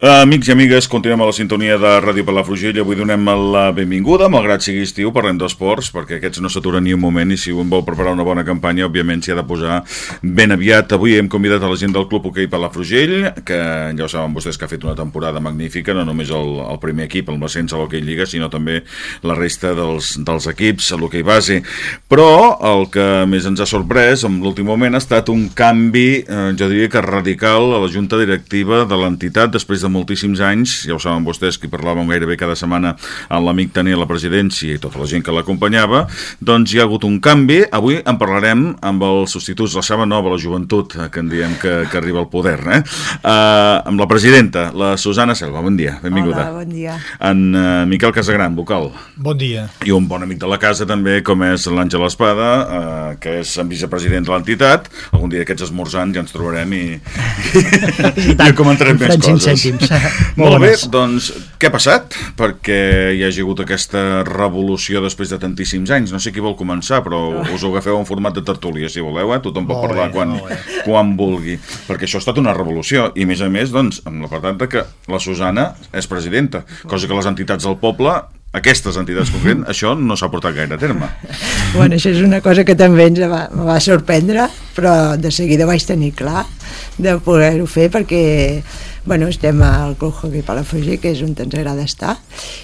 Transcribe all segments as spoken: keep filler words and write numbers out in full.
Amics i amigues, continuem a la sintonia de Ràdio Palafrugell. Avui donem la benvinguda, malgrat sigui estiu, parlem d'esports, perquè aquests no s'aturen ni un moment i si un vol preparar una bona campanya, òbviament s'hi ha de posar ben aviat. Avui hem convidat a la gent del Club Hoquei Palafrugell, que ja ho saben vostès que ha fet una temporada magnífica, no només el, el primer equip, el l'ascens a l'Hoquei Lliga, sinó també la resta dels, dels equips a l'Hoquei Base. Però el que més ens ha sorprès en l'últim moment ha estat un canvi, eh, jo diria que radical, a la junta directiva de l'entitat, després de moltíssims anys, ja ho saben vostès, que parlàvem gairebé cada setmana amb l'amic Tania a la presidència i tota la gent que l'acompanyava, doncs hi ha hagut un canvi. Avui en parlarem amb els substituts, la Xava Nova, la joventut, que en diem que, que arriba al poder, eh? Uh, amb la presidenta, la Susana Selva, bon dia, benvinguda. Hola, bon dia. En uh, Miquel Casagran, vocal. Bon dia. I un bon amic de la casa també, com és l'Àngel Espada, uh, que és vicepresident de l'entitat. Algun dia d'aquests esmorzants ja ens trobarem i, i, i comentarem més coses. Molt bé, doncs què ha passat? Perquè hi ha hagut aquesta revolució després de tantíssims anys. No sé qui vol començar, però us ho agafeu en format de tertúlia, si voleu, eh? Tothom pot parlar quan, quan vulgui, perquè això ha estat una revolució, i a més a més, doncs, amb l'apartat que la Susana és presidenta, cosa que les entitats del poble, aquestes entitats concret, això no s'ha portat gaire a terme. Bueno, això és una cosa que també ens va, va sorprendre, però de seguida vaig tenir clar de poder-ho fer, perquè bueno, estem al Club Hoquei Palafrugell, que és on ens agrada estar,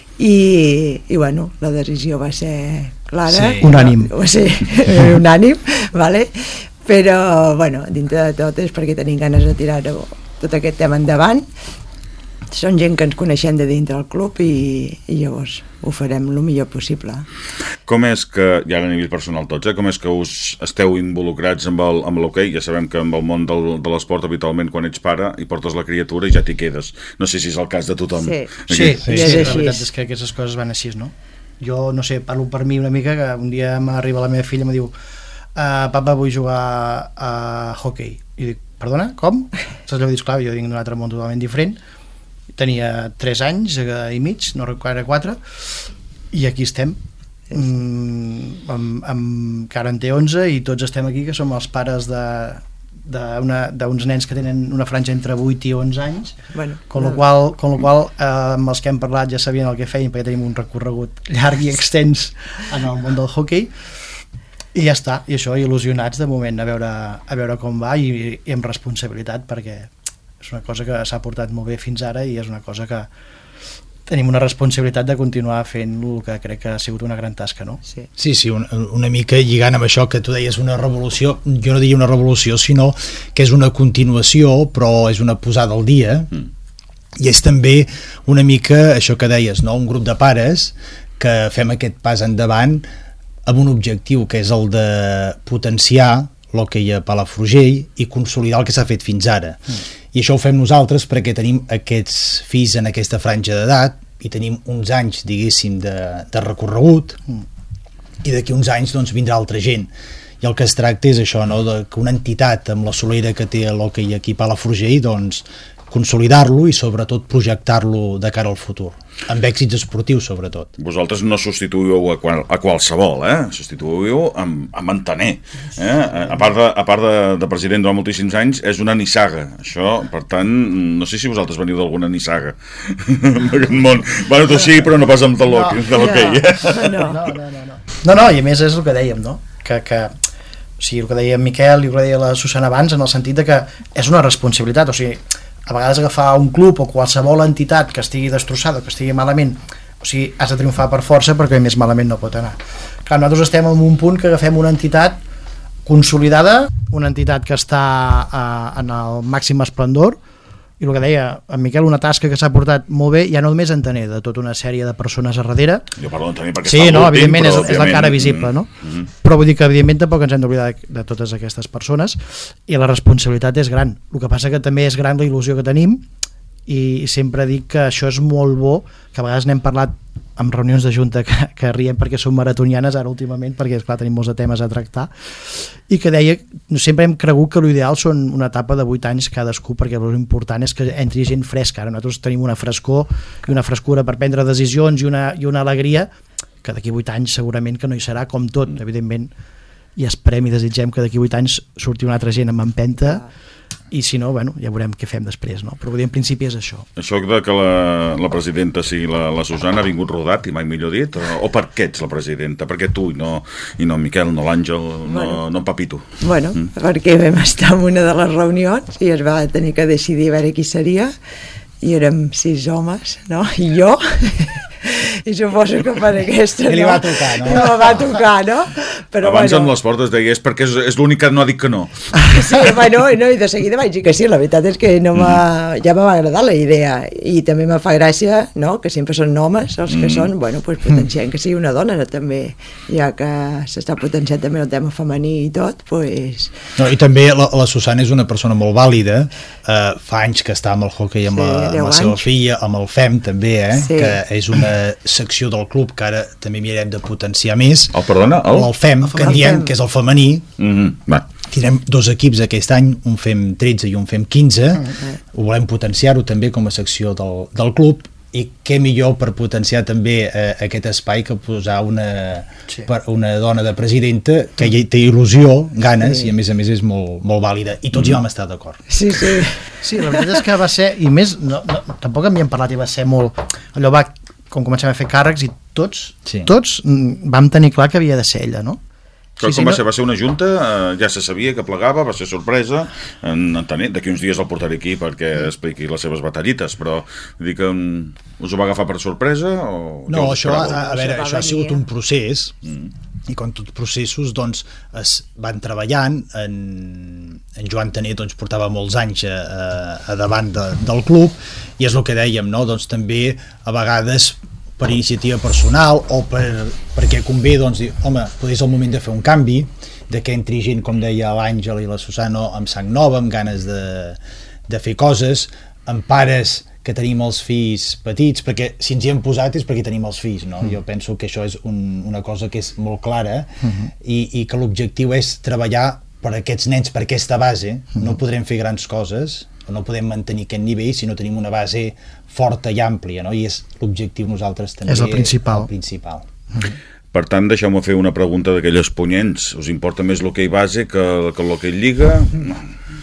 i, i bueno, la decisió va ser clara, sí, unànim, va ser unànim, vale? Però bueno, dintre de tot és perquè tenim ganes de tirar tot aquest tema endavant. Són gent que ens coneixem de dintre del club i, i llavors ho farem el millor possible. Com és que, ja a nivell personal tots, eh, com és que us esteu involucrats amb el, amb l'hoquei? Ja sabem que amb el món del, de l'esport habitualment quan ets pare i portes la criatura i ja t'hi quedes. No sé si és el cas de tothom. Sí, sí, sí, sí, sí, la veritat és que aquestes coses van així, no? Jo, no sé, parlo per mi una mica, que un dia m'arriba la meva filla i em diu uh, papa, vull jugar a hoquei. I dic, perdona, com? Saps allò que dius, clar, jo vinc d'un altre món totalment diferent. Tenia tres anys i mig, no recordo quatre, i aquí estem, mm, amb, amb, que ara en té onze, i tots estem aquí, que som els pares de d'uns nens que tenen una franja entre vuit i onze anys, bueno, con lo qual, con lo qual eh, amb els que hem parlat ja sabien el que feien, perquè tenim un recorregut llarg i extens en el món del hoquei, i ja està, i això, il·lusionats de moment a veure, a veure com va, i, i amb responsabilitat, perquè és una cosa que s'ha portat molt bé fins ara i és una cosa que tenim una responsabilitat de continuar fent el que crec que ha sigut una gran tasca, no? Sí, sí, sí una, una mica lligant amb això que tu deies, una revolució, jo no diria una revolució, sinó que és una continuació, però és una posada al dia, mm. i és també una mica això que deies, no? Un grup de pares que fem aquest pas endavant amb un objectiu que és el de potenciar l'hoquei a Palafrugell i consolidar el que s'ha fet fins ara. Mm. I això ho fem nosaltres perquè tenim aquests fills en aquesta franja d'edat i tenim uns anys, diguéssim, de, de recorregut, mm. i d'aquí uns anys doncs, vindrà altra gent. I el que es tracta és això, no? De que una entitat amb la solera que té l'hoquei aquí a Palafrugell, doncs, consolidar-lo i sobretot projectar-lo de cara al futur, amb èxits esportius sobretot. Vosaltres no substituïu a, qual, a qualsevol, eh? Substituïu amb, amb Antaner, eh? A part, de, a part de, de president durant moltíssims anys, és una nissaga, això, per tant, no sé si vosaltres veniu d'alguna nissaga en aquest món. Bueno, tu sí, però no pas amb de l'hoquei, no, eh? No, no, no, no. No, no, i a més és el que dèiem, no? Que, que o sigui, el que deia en Miquel i el que deia la Susana abans, en el sentit de que és una responsabilitat, o sigui, a vegades agafar un club o qualsevol entitat que estigui destrossada o que estigui malament, o sigui, has de triomfar per força perquè més malament no pot anar. Clar, nosaltres estem en un punt que agafem una entitat consolidada, una entitat que està eh, en el màxim esplendor, i el que deia en Miquel, una tasca que s'ha portat molt bé, ja no només Antaner, de tota una sèrie de persones a darrere. Jo parlo d'Antaner perquè sí, està no, molt evidentment, però, és, és la cara visible, no? Mm-hmm. Però vull dir que evidentment tampoc ens hem d'oblidar de, de totes aquestes persones, i la responsabilitat és gran. El que passa que també és gran la il·lusió que tenim, i sempre dic que això és molt bo, que a vegades n'hem parlat amb reunions de junta que, que riem perquè són maratonianes ara últimament, perquè esclar tenim molts de temes a tractar, i que deia, sempre hem cregut que l'ideal són una etapa de vuit anys cadascú, perquè l'important és que entri gent fresca. Ara nosaltres tenim una frescor i una frescura per prendre decisions i una, i una alegria que d'aquí vuit anys segurament que no hi serà, com tot, evidentment, i esperem i desitgem que d'aquí vuit anys surti una altra gent amb empenta i si no, bueno, ja veurem què fem després, no? Però en principi és això. Això de que la, la presidenta sigui la, la Susana ha vingut rodat, i mai millor dit, o, o per què ets la presidenta? Per què tu i no, i no Miquel, no l'Àngel, no, bueno, no Papito? Bueno, mm. perquè vam estar en una de les reunions i es va tenir que decidir a veure qui seria, i érem sis homes, no? I jo... i suposo que per aquesta no, li va tocar, no? no va tocar, no? Però abans bueno, amb les portes deia és perquè és, és l'únic que no ha dit que no. Sí, bueno, no, i de seguida vaig dir que sí, la veritat és que no mm. ja m'ha agradat la idea, i també me fa gràcia, no?, que sempre són homes els que mm. són, bueno, pues potenciant que sigui una dona també, ja que s'està potenciant també el tema femení i tot, pues... No, i també la, la Susana és una persona molt vàlida, eh, fa anys que està amb el hoquei amb, sí, la, amb la seva filla, amb el F E M també, eh, sí. que és una secció del club que ara també mirarem de potenciar més. El, perdona? El, el F E M, el que en diem, que és el femení. Mm-hmm. Va. Tindrem dos equips aquest any, un F E M tretze i un F E M quinze. Mm-hmm. Ho volem potenciar-ho també com a secció del, del club, i què millor per potenciar també eh, aquest espai que posar una, sí. per, una dona de presidenta que hi té il·lusió, ganes, sí. i a més a més és molt, molt vàlida, i tots mm. hi vam estar d'acord. Sí, sí. Sí, la veritat és que va ser, i més, no, no, tampoc m'hi hem parlat, i va ser molt, allò va, com comencem a fer càrrecs, i tots, sí. tots vam tenir clar que havia de ser ella, no? Com sí, sí, va ser? Va ser una junta, eh, ja se sabia que plegava, va ser sorpresa, d'aquí uns dies el portaré aquí perquè expliqui les seves batallites, però dir que um, us ho va agafar per sorpresa o... No, això, a, a veure, això ha sigut un procés, mm. i com tots processos doncs es van treballant. En, en Joan Taner doncs, portava molts anys a, a davant de, del club, i és el que dèiem, no? Doncs també a vegades per iniciativa personal o per, perquè convé doncs, dir, home, potser és el moment de fer un canvi, de que entri gent, com deia l'Àngel i la Susana, amb sang nova, amb ganes de, de fer coses, amb pares que tenim els fills petits, perquè si ens hi hem posat és perquè tenim els fills, no? Mm. Jo penso que això és un, una cosa que és molt clara, mm-hmm. i, i que l'objectiu és treballar per aquests nens, per aquesta base. Mm-hmm. No podrem fer grans coses, no podem mantenir aquest nivell si no tenim una base forta i àmplia, no? I és l'objectiu nosaltres també. És el principal. El principal. Mm-hmm. Per tant, deixeu-me fer una pregunta d'aquelles punyents. Us importa més l'hoquei base que, que l'hoquei lliga? No.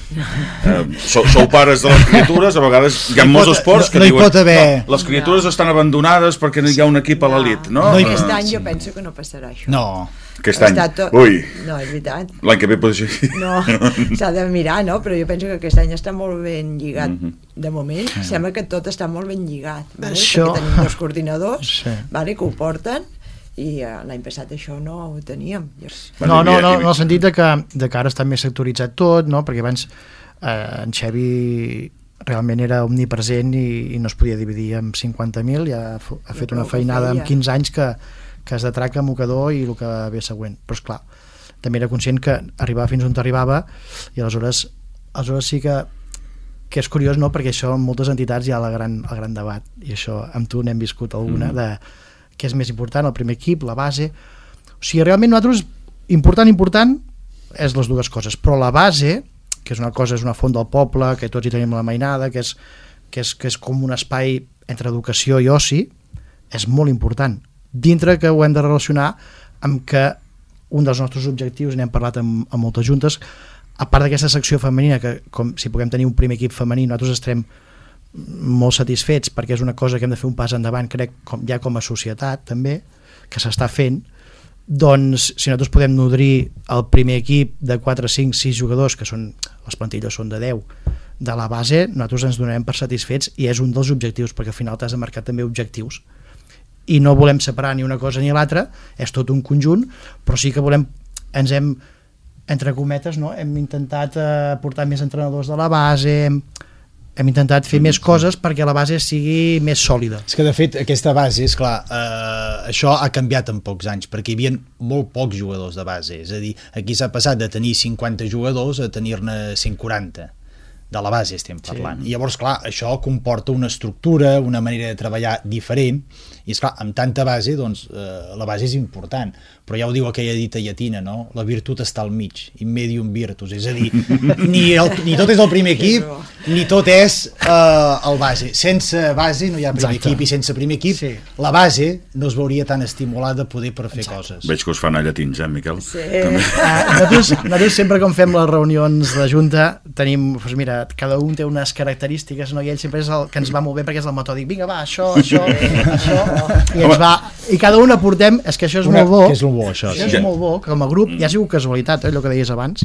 Eh, sou, sou pares de les criatures, a vegades hi ha molts esports que no, no diuen pot haver... no, les criatures no. estan abandonades perquè no hi ha un equip a l'elit, no? no aquest any jo penso que no passarà això. No. Aquest any? Tot... Ui. No, és veritat. L'any que ve pot ser... No, s'ha de mirar, no? Però jo penso que aquest any està molt ben lligat. Mm-hmm. De moment, mm. sembla que tot està molt ben lligat. Vale? Això... Perquè tenim dos coordinadors, sí. vale? que ho porten, i uh, l'any passat això no ho teníem. No, no, no, en el sentit de que, de que ara està més sectoritzat tot, no? Perquè abans eh, en Xevi realment era omnipresent i, i no es podia dividir en cinquanta mil, ja ha, ha fet una feinada en quinze anys que, que has de traca, mocador i el que ve següent. Però esclar, també era conscient que arribava fins on arribava, i aleshores, aleshores sí que que és curiós, no? Perquè això en moltes entitats hi ha la gran, el gran debat, i això amb tu n'hem viscut alguna, mm. de què és més important, el primer equip, la base. O sigui, realment nosaltres, important, important, és les dues coses, però la base, que és una cosa, és una font del poble, que tots hi tenim la mainada, que és, que és, que és com un espai entre educació i oci, és molt important. Dintre que ho hem de relacionar amb que un dels nostres objectius, n'hem parlat amb, amb moltes juntes, a part d'aquesta secció femenina, que com si puguem tenir un primer equip femení, nosaltres estarem molt satisfets perquè és una cosa que hem de fer un pas endavant, crec, com, ja com a societat també, que s'està fent. Doncs si nosaltres podem nodrir el primer equip de quatre, cinc, sis jugadors, que són, les plantilles són de deu, de la base, nosaltres ens donarem per satisfets, i és un dels objectius, perquè al final t'has de marcar també objectius, i no volem separar ni una cosa ni l'altra, és tot un conjunt, però sí que volem, ens hem, entre cometes, no? hem intentat eh, portar més entrenadors de la base, hem, hem intentat fer més coses perquè la base sigui més sòlida. És que de fet aquesta base, és clar, eh, això ha canviat en pocs anys, perquè hi havia molt pocs jugadors de base, és a dir, aquí s'ha passat de tenir cinquanta jugadors a tenir-ne cent quaranta de la base estem parlant. Sí. I llavors, clar, això comporta una estructura, una manera de treballar diferent, i esclar, amb tanta base, doncs, eh, la base és important, però ja ho diu aquella dita llatina, no? La virtut està al mig, in medium virtus, és a dir, ni, el, ni tot és el primer equip, ni tot és eh, el base. Sense base no hi ha primer Exacte. equip, i sense primer equip sí. la base no es veuria tan estimulada poder per fer Exacte. coses. Veig que us fan a llatins, eh, Miquel? Sí. Uh, nosaltres, nosaltres sempre quan fem les reunions de junta tenim, doncs mira, cada un té unes característiques, no? I ell sempre és el que ens va molt bé perquè és el metòdic, vinga va, això, això, això, i ens va, i cada un aportem, és que això és Una, molt bo, que és bo això, això sí. és molt bo, que com a grup, ja ha sigut casualitat, eh, allò que deies abans,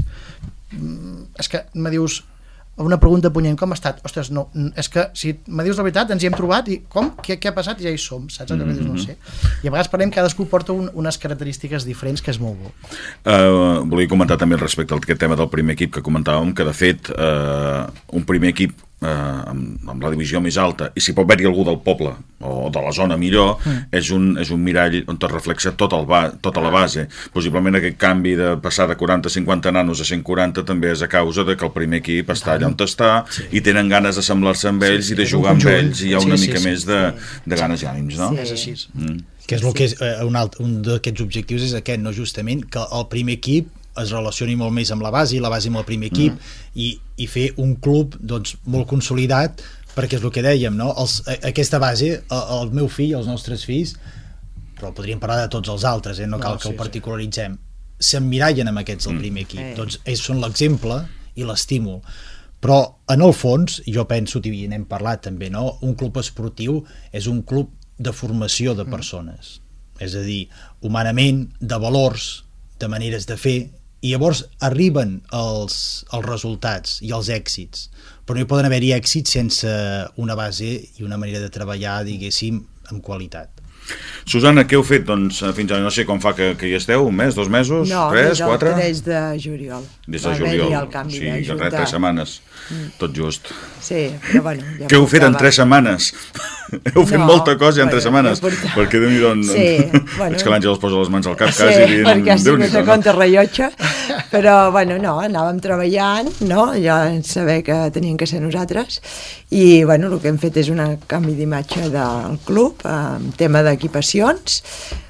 és que me dius una pregunta punyent, com ha estat? Ostres, no, és que si me dius la veritat ens hi hem trobat i com? Què, què ha passat? I ja hi som, saps? Mm -hmm. No sé. I a vegades parlem, cadascú porta un, unes característiques diferents que és molt bo. Uh, volia comentar també respecte a aquest tema del primer equip que comentàvem, que de fet uh, un primer equip eh, amb, amb la divisió més alta, i si pot haver-hi algú del poble o de la zona millor, mm. és, un, és un mirall on es reflexa tot el ba tota la base. Possiblement aquest canvi de passar de quaranta a cinquanta nanos a cent quaranta també és a causa de que el primer equip està allà on està sí. i tenen ganes d'assemblar-se amb ells sí, sí, i de jugar amb ells, i hi ha una sí, mica sí, més sí, de, de ganes i ànims, no? Sí, és així. Mm. Que és el que és, eh, un, alt, un d'aquests objectius és aquest, no? Justament que el primer equip es relacioni molt més amb la base i la base amb el primer equip mm. i, i fer un club doncs, molt consolidat, perquè és el que dèiem, no? Els, a, aquesta base, el, el meu fill, els nostres fills, però podríem parlar de tots els altres, eh? No cal no, que sí, ho particularitzem, sí. s'emmirallen amb aquests del primer equip, mm. doncs ells són l'exemple i l'estímul, però en el fons, jo penso, i n'hem parlat també, no? Un club esportiu és un club de formació de persones, mm. és a dir, humanament, de valors, de maneres de fer, i llavors arriben els, els resultats i els èxits, però no hi poden haver-hi èxits sense una base i una manera de treballar, diguéssim, amb qualitat. Susana, què heu fet? Doncs fins ara no sé com fa que, que hi esteu, un mes, dos mesos, no, tres, quatre? No, des de juliol. Des de juliol, el sí, de junta. Tres setmanes, mm. tot just. Sí, però bueno... Ja què heu fet en tres setmanes? Heu fet no, molta cosa en bueno, tres setmanes, portava... perquè Déu-n'hi do, sí, bueno, és que l'Àngel es posa les mans al cap sí, quasi dient, perquè ha sigut a compte rellotge, però bueno, no, anàvem treballant, no? Ja saber que teníem que ser nosaltres, i bueno, el que hem fet és un canvi d'imatge del club, en tema d'equipacions,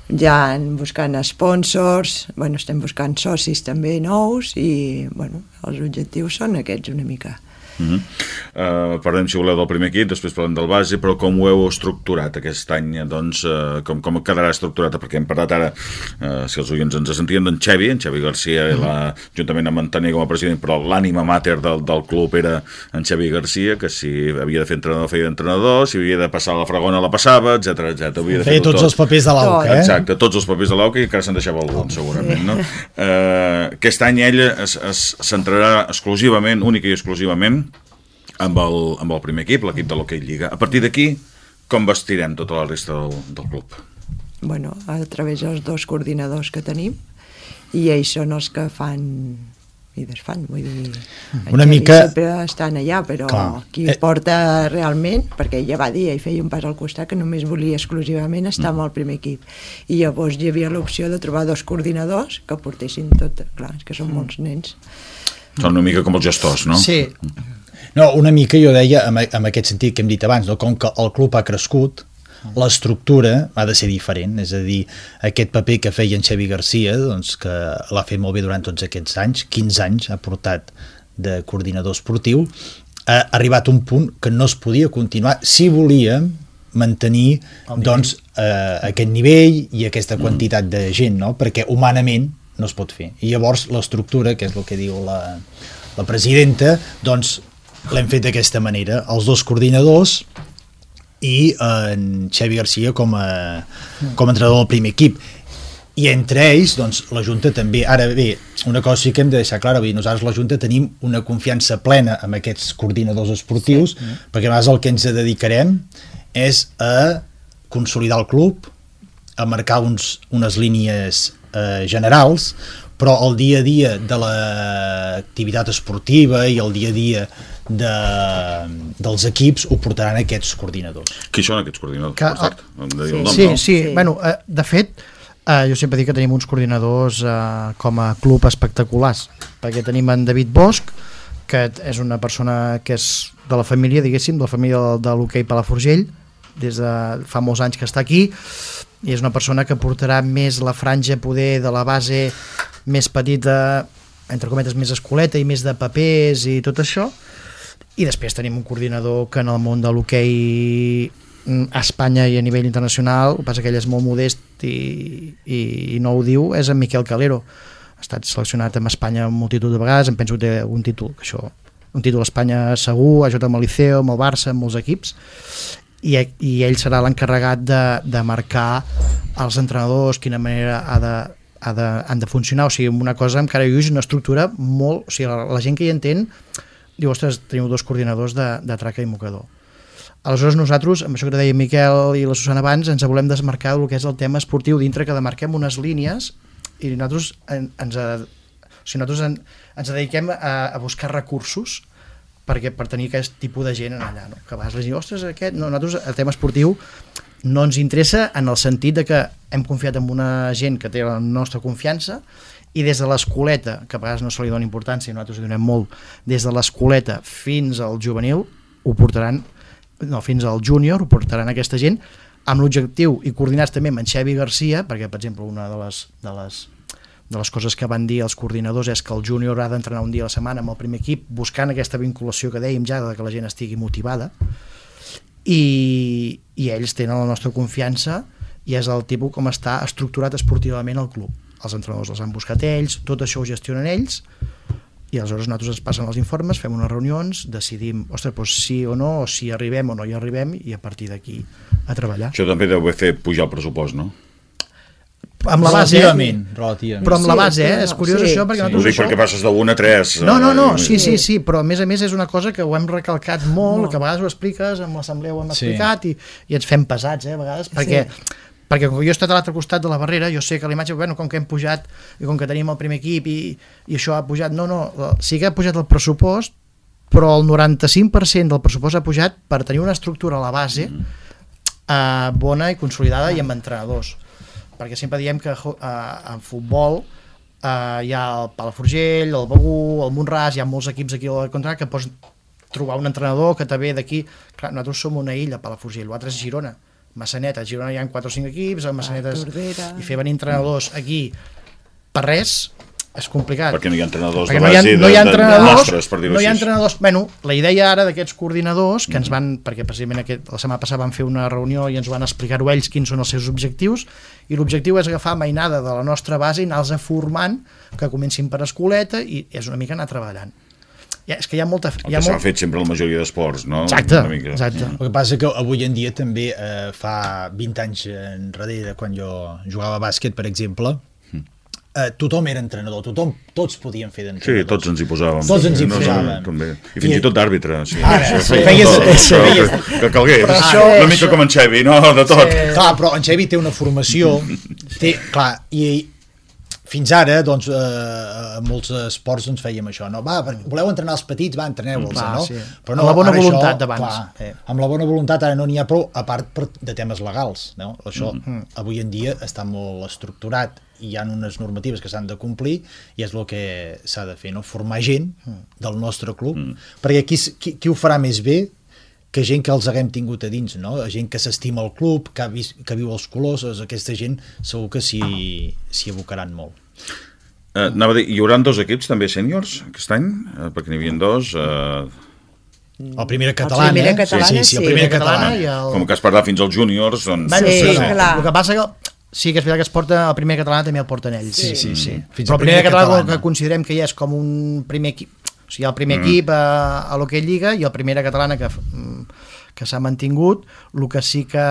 ja buscant sponsors, bueno, estem buscant socis també nous, i bueno, els objectius són aquests una mica. Uh -huh. uh, parlem, si voleu, del primer equip, després parlem del base, però com ho heu estructurat aquest any, doncs, uh, com, com quedarà estructurat, perquè hem parlat ara, uh, si els oients ens sentien, d'en Xevi, en Xevi Garcia, uh -huh. la, juntament amb en Taner com a president, però l'ànima mater del, del club era en Xevi Garcia, que si havia de fer entrenador, feia d'entrenador, si havia de passar la fregona, la passava, etcètera, etcètera. Feia tots tot. els papers de l'A U C, eh? Exacte, tots els papers de l'A U C, i encara se'n deixava algun, segurament, no? Uh, aquest any ella es, es centrarà exclusivament, única i exclusivament, amb el, amb el primer equip, l'equip de l'Hockey Lliga. A partir d'aquí, com vestirem tota la resta del, del club? Bueno, a través dels dos coordinadors que tenim, i ells són els que fan i desfan, vull dir, una mica... sempre estan allà, però clar. Qui eh... porta realment, perquè ella va dir, ell feia un pas al costat que només volia exclusivament estar mm. amb el primer equip, i llavors hi havia l'opció de trobar dos coordinadors que portessin tot, clar, és que són mm. molts nens. Són una mica com els gestors, no? Sí. No, una mica jo deia, en aquest sentit que hem dit abans, no? Com que el club ha crescut, l'estructura ha de ser diferent, és a dir, aquest paper que feia en Xevi Garcia, doncs, que l'ha fet molt bé durant tots aquests anys, quinze anys ha portat de coordinador esportiu, ha arribat a un punt que no es podia continuar si volia mantenir doncs, eh, aquest nivell i aquesta quantitat de gent, no? Perquè humanament no es pot fer. I llavors l'estructura, que és el que diu la, la presidenta, doncs l'hem fet d'aquesta manera, els dos coordinadors i en Xevi Garcia com a, com a entrenador del primer equip, i entre ells doncs, la Junta també. Ara bé, una cosa sí que hem de deixar clara, nosaltres la Junta tenim una confiança plena amb aquests coordinadors esportius, sí. perquè a vegades el que ens dedicarem és a consolidar el club, a marcar uns, unes línies eh, generals, però el dia a dia de l'activitat esportiva i el dia a dia de, dels equips ho portaran aquests coordinadors. Qui són aquests coordinadors? Que, per cert, sí, nom, sí, no? sí, sí. Bueno, eh, de fet, eh, jo sempre dic que tenim uns coordinadors eh, com a club espectaculars, perquè tenim en David Bosch, que és una persona que és de la família, diguéssim, de la família de, de l'hoquei Palafrugell, des de fa molts anys que està aquí, i és una persona que portarà més la franja poder de la base més petita, entre cometes més escoleta i més de papers i tot això, i després tenim un coordinador que en el món de l'hoquei a Espanya i a nivell internacional, el que passa que ell és molt modest i, i, i no ho diu, és en Miquel Calero. Ha estat seleccionat amb Espanya multitud de vegades, em penso que té un títol, que això, un títol a Espanya segur, ha jugat amb el Liceo, amb el Barça, amb molts equips, i, i ell serà l'encarregat de, de marcar als entrenadors quina manera ha de, ha de, han de funcionar. O sigui, una cosa encara hi és una estructura molt... O sigui, la, la gent que hi entén diu, ostres, teniu dos coordinadors de, de traca i mocador. Aleshores nosaltres, amb això que deia Miquel i la Susana abans, ens volem desmarcar del que és el tema esportiu, dintre que demarquem unes línies i nosaltres en, ens, o sigui, nosaltres en, ens dediquem a, a buscar recursos perquè per tenir aquest tipus de gent allà, no? Que a vegades les diuen, ostres, aquest... No, nosaltres el tema esportiu no ens interessa en el sentit de que hem confiat en una gent que té la nostra confiança i des de l'escoleta, que a vegades no se li dona importància i nosaltres hi donem molt, des de l'escoleta fins al juvenil ho portaran, no, fins al júnior ho portaran aquesta gent amb l'objectiu i coordinats també amb en Xavi Garcia, perquè per exemple una de les, de les de les coses que van dir els coordinadors és que el júnior ha d'entrenar un dia a la setmana amb el primer equip, buscant aquesta vinculació que dèiem ja, de que la gent estigui motivada, i, i ells tenen la nostra confiança i és el tipus com està estructurat esportivament el club. Els entrenadors els han buscat ells, tot això ho gestionen ells, i aleshores nosaltres ens passen els informes, fem unes reunions, decidim, ostres, doncs sí o no, o si arribem o no hi arribem, i a partir d'aquí a treballar. Això també deu fer pujar el pressupost, no? Amb la base, relativament, eh? relativament. Però amb la Sí, base, eh? però- És curiós sí, això, perquè sí. Ho nosaltres dic això... perquè passes de un a tres. No, no, no, eh, sí, sí, sí, però a més a més és una cosa que ho hem recalcat molt, Molt. que a vegades ho expliques, amb l'assemblea ho hem Sí. explicat i, i ens fem pesats, eh, a vegades, perquè, perquè com que jo he estat a l'altre costat de la barrera, jo sé que la imatge, bueno, com que hem pujat i com que tenim el primer equip i, i això ha pujat, no, no, sí que ha pujat el pressupost, però el noranta-cinc per cent del pressupost ha pujat per tenir una estructura a la base eh, bona i consolidada i amb entrenadors, perquè sempre diem que eh, en futbol eh, hi ha el Palafrugell, el Begur, el Montràs, hi ha molts equips aquí al contrari que pots trobar un entrenador que te ve d'aquí. Clar, nosaltres som una illa, Palafrugell, l'altre és Girona, Massanet, a Girona hi ha quatre o cinc equips, a Massanet és... Tordera. i fer venir entrenadors aquí per res és complicat. Perquè no hi ha entrenadors Perquè de no hi ha, base no hi ha de, de, entrenadors, nostres, per dir-ho no hi ha així. entrenadors. Bueno, la idea ara d'aquests coordinadors que ens van, perquè precisament aquest, la setmana passada van fer una reunió i ens van explicar-ho ells quins són els seus objectius, i l'objectiu és agafar mainada de la nostra base i anar-los formant, que comencin per escoleta, i és una mica anar treballant. Ja, és que hi ha molta... El Hi ha que s'ha molt... fet sempre a la majoria d'esports, no? Exacte, Una mica. exacte. El que passa que avui en dia també eh, fa vint anys enrere, quan jo jugava a bàsquet, per exemple, eh, tothom era entrenador, tothom, tots podien fer d'entrenadors. Sí, tots ens hi posàvem. Tots ens hi No, no, posàvem. també. I fins I- i tot d'àrbitre. Sí. Ara, Això sí. feia Feies- tot, sí, això, feies- que, que calgués. Però això- Una mica com en Xavi, no? De tot. Sí. Clar, però en Xavi té una formació, té, clar, i fins ara, doncs, eh, a molts esports doncs fèiem això, no? Va, voleu entrenar els petits? Va, entreneu-los, Clar, no? sí. Però Amb la bona ara voluntat això, d'abans. clar, Eh. amb la bona voluntat ara no n'hi ha prou, a part per, de temes legals, no? Això Mm. avui en dia està molt estructurat i hi ha unes normatives que s'han de complir i és el que s'ha de fer, no? Formar gent del nostre club, Mm. perquè qui, qui, qui ho farà més bé que gent que els haguem tingut a dins, no? Gent que s'estima el club, que, ha vist, que viu els colors, aquesta gent segur que s'hi s'hi abocaran molt. Eh, anava a dir, hi haurà dos equips també sèniors aquest any? Eh, perquè n'hi havia dos. Eh, El primera catalana, primera eh? catalana, sí, sí, sí, el sí. primera La catalana catalana. i el... com que es parlarà fins als júniors, doncs... Bueno, Sí, sí, sí. no. clar. El que passa que sí que és veritat que es porta el primer català també el porten ells. Sí, sí, sí. Fins Però al el primer primer català, catalana. que considerem que ja és com un primer equip, o sigui, el primer mm. equip a, a l'Hockey Lliga i el primera catalana que, mm, que s'ha mantingut, el que sí que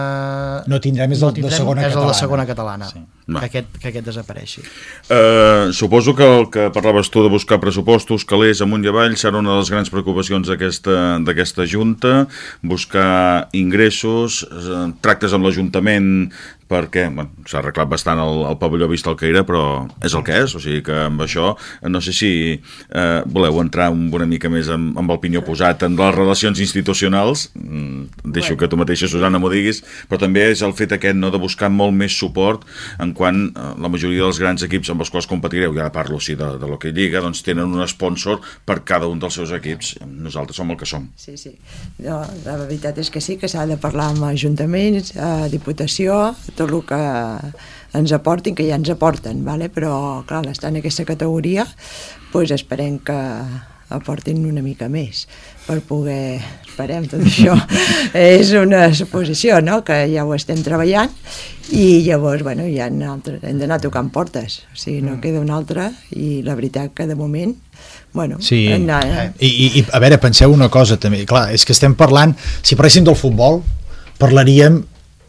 No tindrem és el de segona és el catalana. de segona catalana, Sí. Va. que, aquest, que aquest desapareixi. Eh, suposo que el que parlaves tu de buscar pressupostos, calés amunt i avall, serà una de les grans preocupacions d'aquesta d'aquesta Junta, buscar ingressos, eh, tractes amb l'Ajuntament, perquè bueno, s'ha arreglat bastant el, el pavelló vist al Caire, però és el que és, o sigui que amb això no sé si eh, voleu entrar una mica més amb, amb el pinyó posat en les relacions institucionals. Mm, deixo que tu mateixa, Susana, m'ho diguis, però també és el fet aquest, no?, de buscar molt més suport en quan eh, la majoria dels grans equips amb els quals competireu, ja parlo sí de, de l'Hockey Lliga, doncs tenen un sponsor per cada un dels seus equips. Nosaltres som el que som. Sí, sí. No, la veritat és que sí, que s'ha de parlar amb ajuntaments, a Diputació, tot el que ens aportin, que ja ens aporten, vale? Però clar, estar en aquesta categoria, doncs esperem que aportin una mica més per poder, esperem tot això. És una suposició, no?, que ja ho estem treballant i llavors, bueno, ja altre, hem d'anar tocant portes, o sigui, no queda una altra, i la veritat que de moment, bueno, sí. anar, eh? I, i, i a veure, penseu una cosa també, clar, és que estem parlant, si parléssim del futbol, parlaríem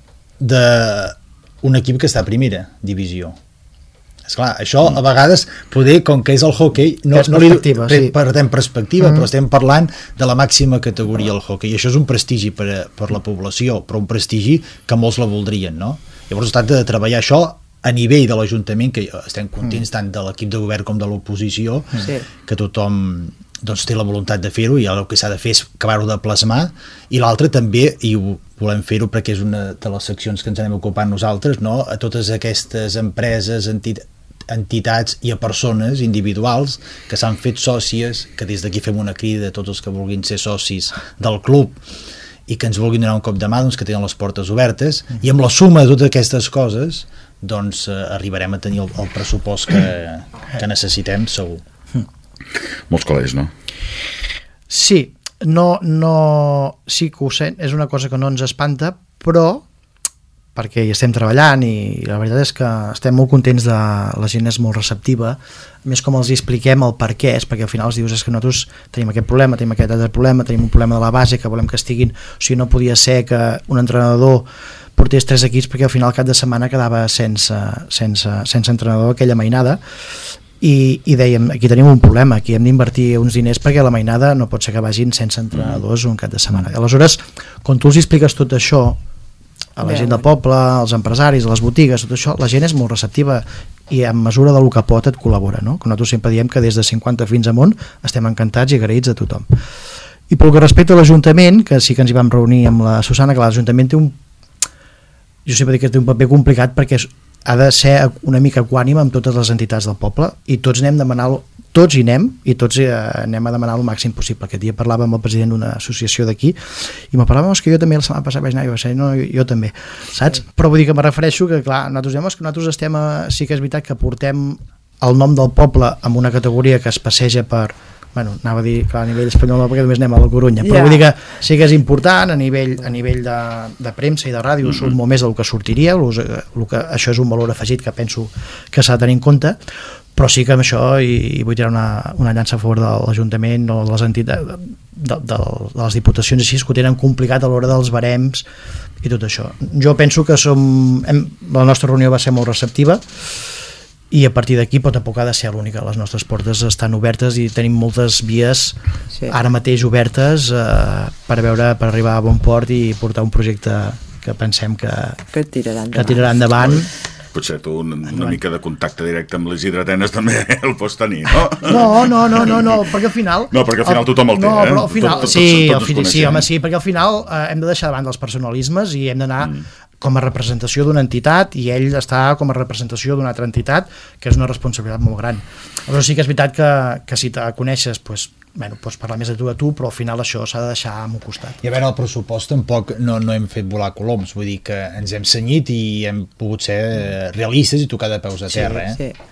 d'un equip que està a primera divisió. Esclar, això a vegades poder, com que és el hockey, no, no li sí. perdem perspectiva, mm. però estem parlant de la màxima categoria del hockey, i això és un prestigi per, a, per la població, però un prestigi que molts la voldrien, no? Llavors es tracta de treballar això a nivell de l'Ajuntament, que estem contents mm. tant de l'equip de govern com de l'oposició, sí. que tothom doncs, té la voluntat de fer-ho, i el que s'ha de fer és acabar-ho de plasmar, i l'altre també, i ho volem fer-ho perquè és una de les seccions que ens anem ocupant nosaltres, no?, a totes aquestes empreses, entitats, entitats i a persones individuals que s'han fet sòcies, que des d'aquí fem una crida a tots els que vulguin ser socis del club i que ens vulguin donar un cop de mà, doncs que tenen les portes obertes, i amb la suma de totes aquestes coses doncs eh, arribarem a tenir el, el pressupost que, que necessitem, segur. Molts calés, no? Sí, no, no, sí que ho sent, és una cosa que no ens espanta, però perquè hi estem treballant, i la veritat és que estem molt contents, de la gent és molt receptiva, més com els expliquem el per què és, perquè al final els dius és que nosaltres tenim aquest problema, tenim aquest altre problema, tenim un problema de la base que volem que estiguin, o sigui, no podia ser que un entrenador portés tres equips perquè al final cap de setmana quedava sense, sense, sense entrenador aquella mainada, i, i dèiem, aquí tenim un problema, aquí hem d'invertir uns diners perquè la mainada no pot ser que vagin sense entrenadors un cap de setmana. Aleshores, quan tu els expliques tot això a la gent del poble, als empresaris, a les botigues, tot això, la gent és molt receptiva i en mesura del que pot et col·labora, no? Que nosaltres sempre diem que des de cinquanta fins amunt estem encantats i agraïts a tothom. I pel que respecte a l'Ajuntament, que sí que ens hi vam reunir amb la Susana, que l'Ajuntament té un... jo sempre dic que té un paper complicat perquè ha de ser una mica equànime amb totes les entitats del poble, i tots anem demanant, tots hi anem i tots eh, anem a demanar el màxim possible. Aquest dia parlava amb el president d'una associació d'aquí i me parlava que jo també la setmana passada vaig anar i vaig dir, no, jo, jo també, saps? Però vull dir que me refereixo que clar, nosaltres diem que nosaltres estem a, sí que és veritat que portem el nom del poble amb una categoria que es passeja per, bueno, anava a dir clar, a nivell espanyol perquè només anem a la Corunya, però yeah. vull dir que sí que és important a nivell, a nivell de, de premsa i de ràdio, mm-hmm. surt molt més del que sortiria, el, el que, això és un valor afegit que penso que s'ha de tenir en compte, però sí que amb això i, i vull tirar una, una llança a favor de l'Ajuntament o de les entitats, de, de, de les diputacions així, que ho tenen complicat a l'hora dels barems i tot això. Jo penso que som, hem, la nostra reunió va ser molt receptiva, i a partir d'aquí pot a poc ha de ser l'única. Les nostres portes estan obertes i tenim moltes vies sí. ara mateix obertes eh, per veure, per arribar a bon port i portar un projecte que pensem que, que tirarà endavant, que tirarà endavant. Potser tu una, una mica de contacte directe amb les Atenes també el pots tenir, no? No, no, no, no, no, perquè al final... No, perquè al final tothom el té, no, eh? Però al final, tot, tot, sí, tot, tot al final, sí, home, sí, perquè al final eh, hem de deixar davant dels personalismes i hem d'anar mm. com a representació d'una entitat i ell està com a representació d'una altra entitat, que és una responsabilitat molt gran. Però sí que és veritat que, que si te coneixes, pues, bueno, pots parlar més de tu a tu, però al final això s'ha de deixar a un costat. I a veure, el pressupost tampoc no, no hem fet volar coloms, vull dir que ens hem cenyit i hem pogut ser realistes i tocar de peus a terra. Sí, eh? sí.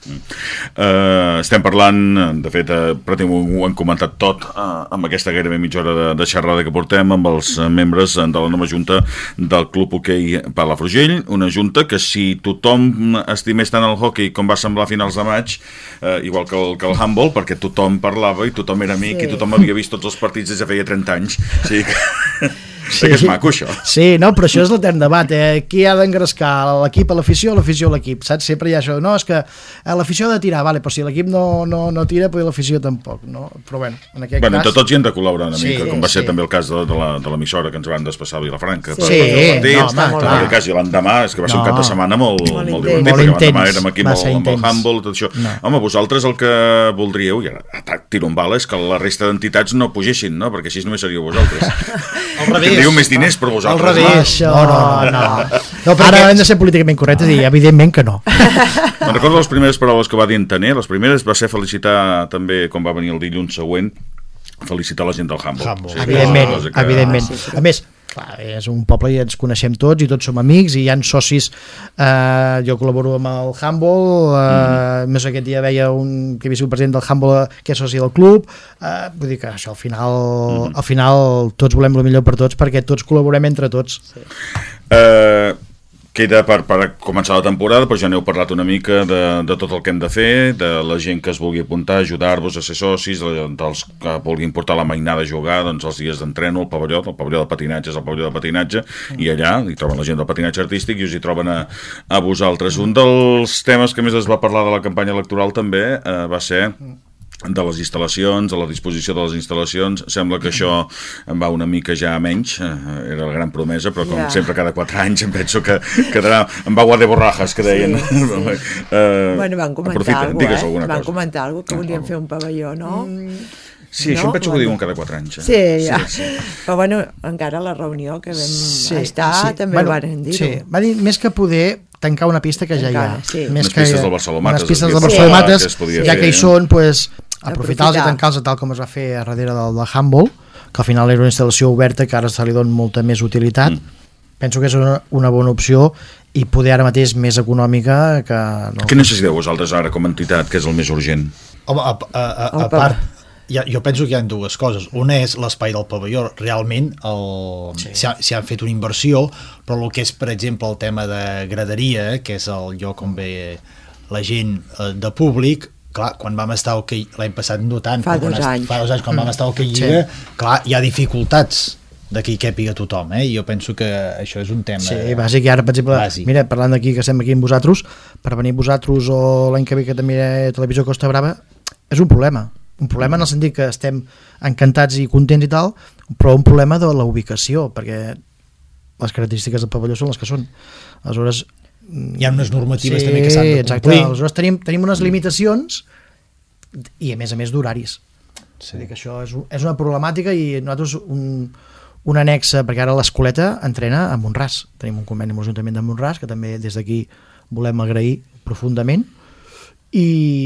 Uh, estem parlant, de fet uh, pràcticament ho hem comentat tot uh, amb aquesta gairebé mitja hora de, de xerrada que portem amb els uh, membres de la nova junta del Club Hoquei Palafrugell, una junta que si tothom estimés tant el hockey com va semblar a finals de maig, uh, igual que el, que el handball, perquè tothom parlava i tothom era amic sí. i tothom havia vist tots els partits des de feia trenta anys, o sigui que... Sí. Que és maco, això. Sí, no, però això és l'etern debat, eh? Qui ha d'engrescar, l'equip a l'afició o l'afició a l'equip, saps? Sempre hi ha això, no, és que l'afició ha de tirar, vale, però si l'equip no, no, no tira, pues l'afició tampoc, no? Però bueno, en aquest bueno, cas... Bueno, tots hi hem de col·laborar una sí, mica, com va sí. ser també el cas de, de l'emissora que ens van despassar a Vilafranca. Sí, per, sí per partit, no, home, clar. En cas, i l'endemà, és que va ser no. un cap de setmana molt, molt, molt divertit, molt perquè intens, l'endemà érem aquí amb el, amb el handball, tot això. No. Home, vosaltres el que voldríeu, i ara tiro un bala és que la resta d'entitats no pugessin, no? Perquè així només seríeu vosaltres. Al revés. Tindríeu més diners per vosaltres. Al revés. No, no, no. no. no Ara hem de ser políticament correctes i evidentment que no. Me'n recordo les primeres paraules que va dir en Taner, les primeres va ser felicitar també, quan va venir el dilluns següent, felicitar la gent del Humble. Humble. Sí, evidentment, que... evidentment. Ah, sí, sí. A més, clar, és un poble i ens coneixem tots i tots som amics i hi ha socis, eh, jo col·laboro amb el Humble, eh, mm. més aquest dia veia un que havia sigut president del Humble que és soci del club, eh, vull dir que això al final, mm. al final tots volem el millor per tots perquè tots col·laborem entre tots. Sí. Uh, queda per, per començar la temporada, però ja n'heu parlat una mica de, de tot el que hem de fer, de la gent que es vulgui apuntar, ajudar-vos a ser socis, dels que vulguin portar la mainada a jugar, doncs els dies d'entreno, el pavelló, el pavelló de patinatge és el pavelló de patinatge, mm. i allà hi troben la gent del patinatge artístic i us hi troben a, a vosaltres. Un dels temes que més es va parlar de la campanya electoral també eh, va ser de les instal·lacions, de la disposició de les instal·lacions. Sembla que això em va una mica ja menys, era la gran promesa, però com yeah. sempre cada quatre anys em penso que quedarà en bagua de borrajas, que deien. Sí, sí. uh, bueno, van comentar alguna cosa, eh? Van comentar alguna que volien fer un pavelló, no? Mm. Sí, no? Això em penso que ho diuen cada quatre anys. Eh? Sí, ja. Sí, sí. Però bueno, encara la reunió que vam sí, estar sí. també bueno, van dir-ho. Sí, va dir més que poder tancar una pista que ja encara, hi ha. Sí. Més unes que pistes del Barcelomates. Unes pistes del Barcelomates, sí. ja que hi són, pues, aprofitar-los i tancar-los tal com es va fer a darrere del, del Humble, que al final era una instal·lació oberta que ara se li dona molta més utilitat. Mm. Penso que és una, una bona opció i poder ara mateix més econòmica que... No. Què necessiteu vosaltres ara com a entitat, que és el més urgent? Home, a, a, a, a part... Ja, jo penso que hi ha dues coses. Una és l'espai del pavelló. Realment s'hi sí. ha, ha fet una inversió, però el que és, per exemple, el tema de graderia, que és el lloc on ve la gent eh, de públic, clar, quan vam estar al okay, l'any passat no tant, fa dos anys, fa dos anys quan mm. vam estar al okay Lliga, sí. clar, hi ha dificultats de que hi càpiga tothom, eh? I jo penso que això és un tema... Sí, bàsic, i ara, per exemple, bàsic. Mira, parlant d'aquí, que estem aquí amb vosaltres, per venir vosaltres o l'any que ve que també hi ha Televisió Costa Brava, és un problema. Un problema en el sentit que estem encantats i contents i tal, però un problema de la ubicació, perquè les característiques del pavelló són les que són. Aleshores... Hi ha unes normatives sí, també que s'han de exacte. complir. Aleshores tenim, tenim unes limitacions i a més a més d'horaris. Sí. Que això és, és una problemàtica i nosaltres un, un annexe, perquè ara l'escoleta entrena a Montràs. Tenim un conveni amb l'Ajuntament de Montràs que també des d'aquí volem agrair profundament i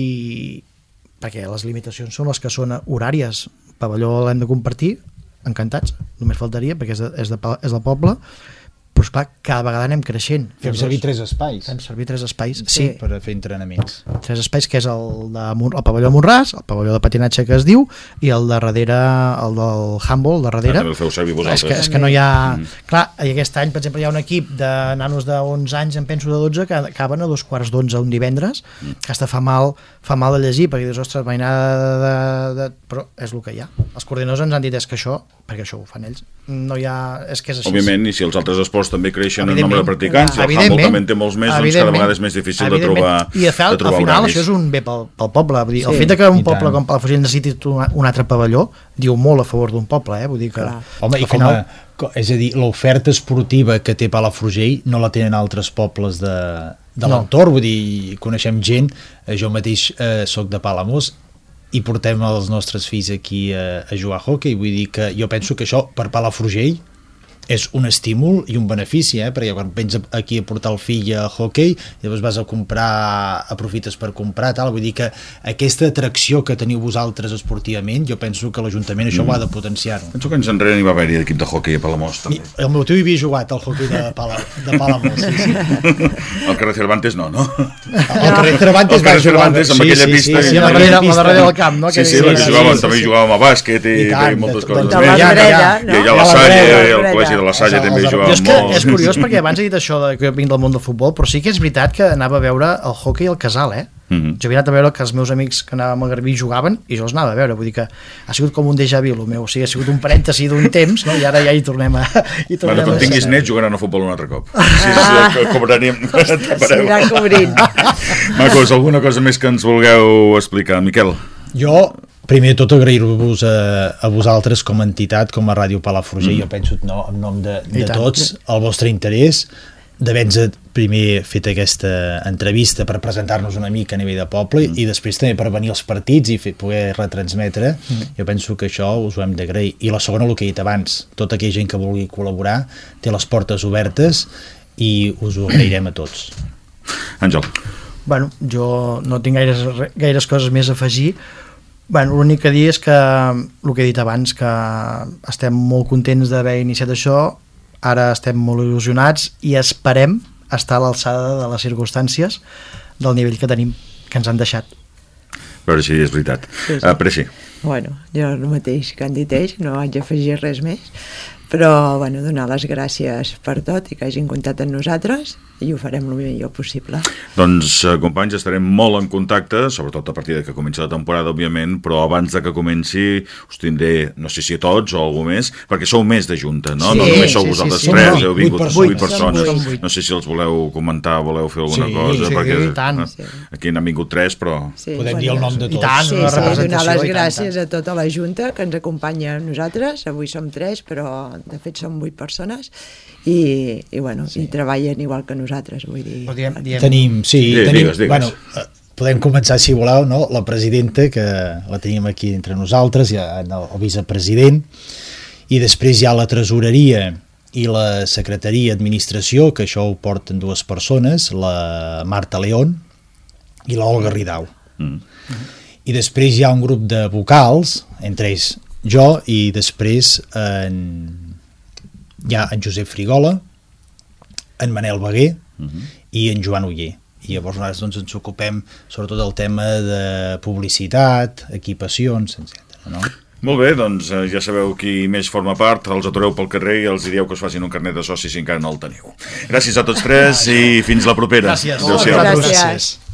perquè les limitacions són les que són horàries. El pavelló l'hem de compartir, encantats, només faltaria perquè és, de, és, de, és del poble, però esclar, cada vegada anem creixent. Fem servir tres espais. Fem servir tres espais, sí. sí. Per fer entrenaments. Tres espais, que és el, de, el pavelló de Montràs, el pavelló de patinatge que es diu, i el de darrere, el del Humble, de darrere. Ah, també el feu servir vosaltres. És que, és que no hi ha... Mm. Clar, i aquest any, per exemple, hi ha un equip de nanos d'onze anys, em penso de dotze, que acaben a dos quarts d'onze un divendres, mm. que hasta fa mal, fa mal de llegir, perquè dius, ostres, mainada de, de... Però és el que hi ha. Els coordinadors ens han dit, és que això, perquè això ho fan ells, no hi ha... És que és així. Òbviament, i si els altres esports també creixen en nombre de practicants, i el Humble també en té molts més, doncs cada vegada és més difícil de trobar, i al, de trobar al final horaris. Això és un bé pel, pel poble. Vull dir, sí, el fet que un poble tant. Com Palafrugell necessiti un altre pavelló diu molt a favor d'un poble, eh? Vull dir que... Clar. Home, i final... com a, és a dir, l'oferta esportiva que té Palafrugell no la tenen altres pobles de, de no. l'entorn, vull dir, coneixem gent, jo mateix eh, soc de Palamós, i portem els nostres fills aquí a, a jugar a hoquei, vull dir que jo penso que això per Palafrugell és un estímul i un benefici, eh? Perquè quan vens aquí a portar el fill a hoquei, llavors vas a comprar, aprofites per comprar, tal, vull dir que aquesta atracció que teniu vosaltres esportivament, jo penso que l'Ajuntament això mm. ho ha de potenciar-ho. Penso que ens enrere n'hi va haver-hi d'equip de hoquei a Palamós, també. I, el meu tio hi havia jugat al hoquei de, Pala, de Palamós, sí, sí. El carrer Cervantes no, no? El carrer Cervantes el carrer Cervantes amb sí, aquella sí, pista. Sí, sí, sí, la darrere, la darrere del camp, no? Sí, sí, sí, sí, jugàvem, també jugàvem a bàsquet i, i, tant, i moltes coses més. I allà a la Salle, el col·legi de la Salle també jugàvem jo és que molt. És curiós perquè abans he dit això de que jo vinc del món del futbol, però sí que és veritat que anava a veure el hoquei al Casal, eh? Mm-hmm. Jo havia anat a veure que els meus amics que anàvem a Garbí jugaven i jo els anava a veure, vull dir que ha sigut com un déjà vu, el meu, o sigui, ha sigut un parèntesi d'un temps, no? I ara ja hi tornem a... Hi tornem bueno, quan tinguis net jugaran a futbol un altre cop. Sí, sí, cobraríem... S'anirà cobrint. Macos, alguna cosa més que ens vulgueu explicar, Miquel? Jo... Primer de tot agrair-vos a, a vosaltres com a entitat, com a Ràdio Palafrugell, mm. jo penso no, en nom de, de tots, el vostre interès, d'haver-nos primer fet aquesta entrevista per presentar-nos una mica a nivell de poble mm. i després també per venir als partits i fer, poder retransmetre. Mm. Jo penso que això us ho hem d'agrair. I la segona, el que he dit abans, tota aquella gent que vulgui col·laborar té les portes obertes i us ho agrairem a tots. Àngel. Bueno, jo no tinc gaires, gaires coses més a afegir. Bueno, l'únic que dir és que el que he dit abans, que estem molt contents d'haver iniciat això, ara estem molt il·lusionats i esperem estar a l'alçada de les circumstàncies del nivell que tenim, que ens han deixat. Però sí, és veritat. Sí, sí. Uh, però sí. Bueno, jo el mateix que han dit ells, no vaig afegir res més, però bueno, donar les gràcies per tot i que hagin comptat amb nosaltres i ho farem el millor possible. Doncs, eh, companys, estarem molt en contacte, sobretot a partir de que comenci la temporada, òbviament, però abans de que comenci us tindré, no sé si a tots o algú més, perquè sou més de junta, no? Sí, no només sou sí, vosaltres sí, sí, tres, sí. heu vingut vuit persones. persones. No sé si els voleu comentar, voleu fer alguna Sí, cosa, sí, perquè i tant. eh, aquí n'han vingut tres, però... Sí, Podem bueno, dir el nom de I tots. tant, Sí, una sí, donar representació. les i tant, gràcies tant. a tota la Junta que ens acompanya a nosaltres. Avui som tres, però de fet som vuit persones i, i, bueno, sí. i treballen igual que nosaltres, vull dir. Però diem, diem, Tenim, sí, Sí, tenim, digues, digues. Bueno, eh, podem començar, si voleu, no? La presidenta, que la tenim aquí entre nosaltres, i el, el vicepresident, i després hi ha la tresoreria i la secretaria d'administració, que això ho porten dues persones, la Marta León i la Olga Ridau. Mm. I després hi ha un grup de vocals, entre ells jo, i després en, hi ha en Josep Frigola, en Manel Beguer Mm-hmm. i en Joan Oller. I llavors nosaltres doncs, ens ocupem sobretot del tema de publicitat, equipacions, etcètera. No? Molt bé, doncs eh, ja sabeu qui més forma part, els atureu pel carrer i els dieu que us facin un carnet de soci si encara no el teniu. Gràcies a tots tres i fins la propera. Gràcies. Adéu-siau. Gràcies.